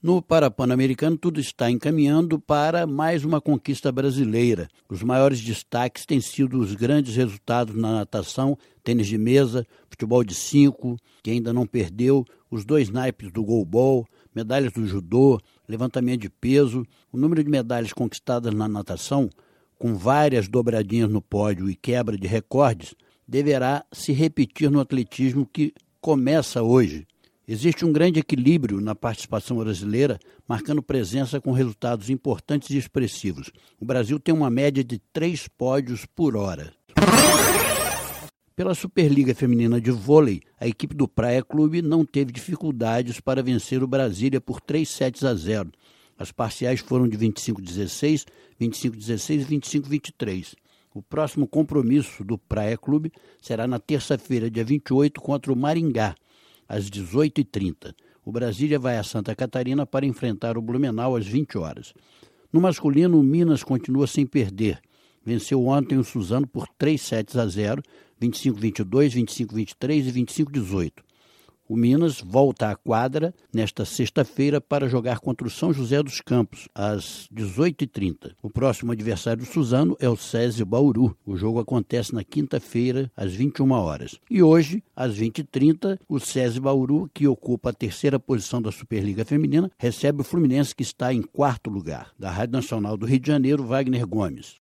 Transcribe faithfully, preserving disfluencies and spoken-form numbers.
No Parapan-Americano, tudo está encaminhando para mais uma conquista brasileira. Os maiores destaques têm sido os grandes resultados na natação, tênis de mesa, futebol de cinco, que ainda não perdeu, os dois naipes do goalball, medalhas do judô, levantamento de peso. O número de medalhas conquistadas na natação, com várias dobradinhas no pódio e quebra de recordes, deverá se repetir no atletismo que começa hoje. Existe um grande equilíbrio na participação brasileira, marcando presença com resultados importantes e expressivos. O Brasil tem uma média de três pódios por hora. Pela Superliga Feminina de Vôlei, a equipe do Praia Clube não teve dificuldades para vencer o Brasília por três sets a zero. As parciais foram de vinte e cinco a dezesseis, vinte e cinco a dezesseis e vinte e cinco a vinte e três. O próximo compromisso do Praia Clube será na terça-feira, dia vinte e oito, contra o Maringá, às dezoito e trinta. O Brasília vai a Santa Catarina para enfrentar o Blumenau às vinte horas. No masculino, o Minas continua sem perder. Venceu ontem o Suzano por três sets a zero, vinte e cinco a vinte e dois, vinte e cinco a vinte e três e vinte e cinco a dezoito. O Minas volta à quadra nesta sexta-feira para jogar contra o São José dos Campos, às dezoito e trinta. O próximo adversário do Suzano é o SESI Bauru. O jogo acontece na quinta-feira, às vinte e uma horas. E hoje, às vinte e trinta, o SESI Bauru, que ocupa a terceira posição da Superliga Feminina, recebe o Fluminense, que está em quarto lugar. Da Rádio Nacional do Rio de Janeiro, Wagner Gomes.